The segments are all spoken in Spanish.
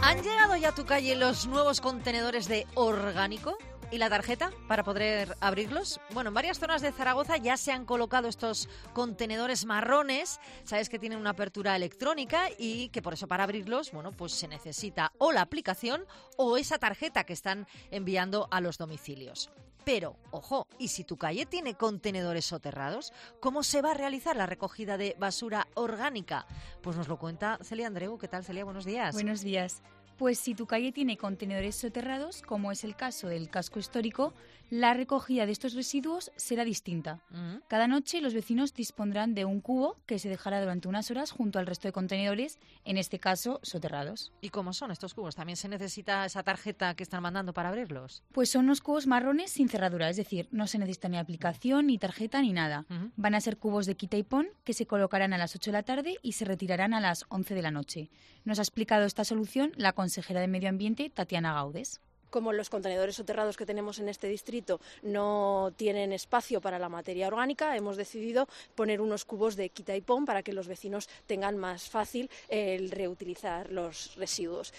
¿Han llegado ya a tu calle los nuevos contenedores de orgánico? ¿Y la tarjeta para poder abrirlos? Bueno, en varias zonas de Zaragoza ya se han colocado estos contenedores marrones. Sabes que tienen una apertura electrónica y que por eso para abrirlos, bueno, pues se necesita o la aplicación o esa tarjeta que están enviando a los domicilios. Pero, ojo, ¿y si tu calle tiene contenedores soterrados? ¿Cómo se va a realizar la recogida de basura orgánica? Pues nos lo cuenta Celia Andreu. ¿Qué tal, Celia? Buenos días. Buenos días. Pues si tu calle tiene contenedores soterrados, como es el caso del casco histórico, la recogida de estos residuos será distinta. Cada noche los vecinos dispondrán de un cubo que se dejará durante unas horas junto al resto de contenedores, en este caso soterrados. ¿Y cómo son estos cubos? ¿También se necesita esa tarjeta que están mandando para abrirlos? Pues son unos cubos marrones sin cerradura, es decir, no se necesita ni aplicación, ni tarjeta, ni nada. Van a ser cubos de quita y pon que se colocarán a las 8 de la tarde y se retirarán a las 11 de la noche. Nos ha explicado esta solución la consejera de Medio Ambiente, Tatiana Gaudes. Como los contenedores soterrados que tenemos en este distrito no tienen espacio para la materia orgánica, hemos decidido poner unos cubos de quita y pon para que los vecinos tengan más fácil el reutilizar los residuos.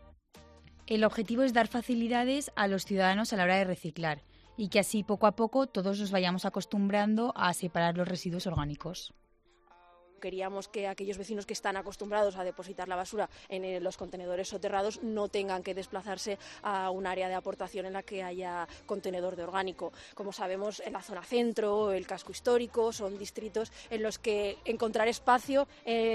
El objetivo es dar facilidades a los ciudadanos a la hora de reciclar y que así poco a poco todos nos vayamos acostumbrando a separar los residuos orgánicos. Queríamos que aquellos vecinos que están acostumbrados a depositar la basura en los contenedores soterrados no tengan que desplazarse a un área de aportación en la que haya contenedor de orgánico. Como sabemos, en la zona centro, el casco histórico, son distritos en los que encontrar espacio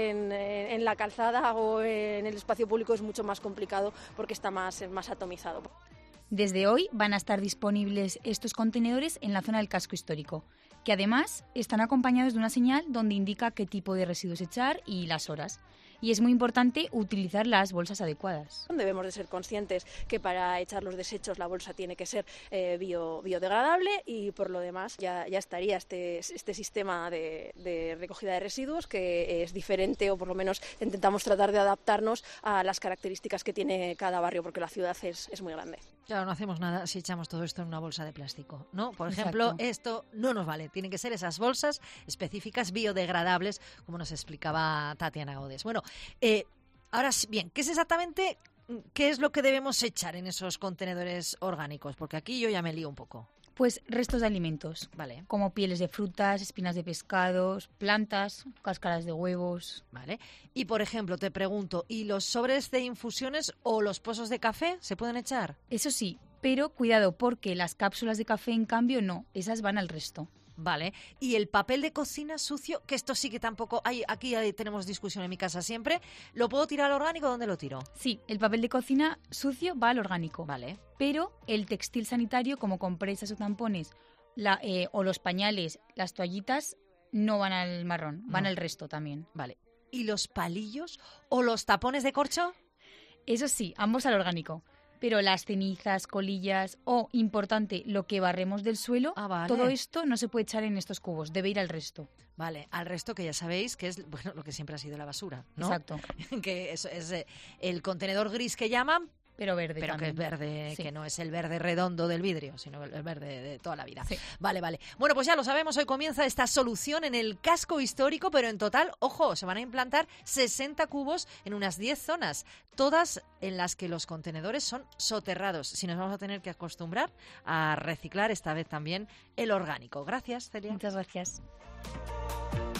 en la calzada o en el espacio público es mucho más complicado porque está más atomizado. Desde hoy van a estar disponibles estos contenedores en la zona del casco histórico, que además están acompañados de una señal donde indica qué tipo de residuos echar y las horas. Y es muy importante utilizar las bolsas adecuadas. Debemos de ser conscientes que para echar los desechos la bolsa tiene que ser biodegradable y por lo demás ya estaría este sistema de recogida de residuos que es diferente o por lo menos intentamos tratar de adaptarnos a las características que tiene cada barrio porque la ciudad es muy grande. Claro, no hacemos nada si echamos todo esto en una bolsa de plástico, ¿no? Por ejemplo, esto no nos vale. Tienen que ser esas bolsas específicas biodegradables, como nos explicaba Tatiana Gaudes. Bueno, ahora bien, ¿qué es lo que debemos echar en esos contenedores orgánicos? Porque aquí yo ya me lío un poco. Pues restos de alimentos, vale, como pieles de frutas, espinas de pescados, plantas, cáscaras de huevos. Vale. Y, por ejemplo, te pregunto, ¿y los sobres de infusiones o los pozos de café se pueden echar? Eso sí, pero cuidado porque las cápsulas de café, en cambio, no, esas van al resto. Vale. ¿Y el papel de cocina sucio? Que esto sí que tampoco aquí tenemos discusión en mi casa siempre. ¿Lo puedo tirar al orgánico? ¿Dónde lo tiro? Sí, el papel de cocina sucio va al orgánico. Vale. Pero el textil sanitario, como compresas o tampones, o los pañales, las toallitas, no van al marrón, van al resto también. Vale. ¿Y los palillos o los tapones de corcho? Eso sí, ambos al orgánico. Pero las cenizas, colillas o, importante, lo que barremos del suelo, vale, todo esto no se puede echar en estos cubos, debe ir al resto. Vale, al resto que ya sabéis que es lo que siempre ha sido la basura, ¿no? Exacto. Que es el contenedor gris que llaman, pero verde pero también. que es verde, sí, que no es el verde redondo del vidrio, sino el verde de toda la vida. Sí. Vale. Bueno, pues ya lo sabemos, hoy comienza esta solución en el casco histórico, pero en total, ojo, se van a implantar 60 cubos en unas 10 zonas, todas en las que los contenedores son soterrados. Si nos vamos a tener que acostumbrar a reciclar esta vez también el orgánico. Gracias, Celia. Muchas gracias.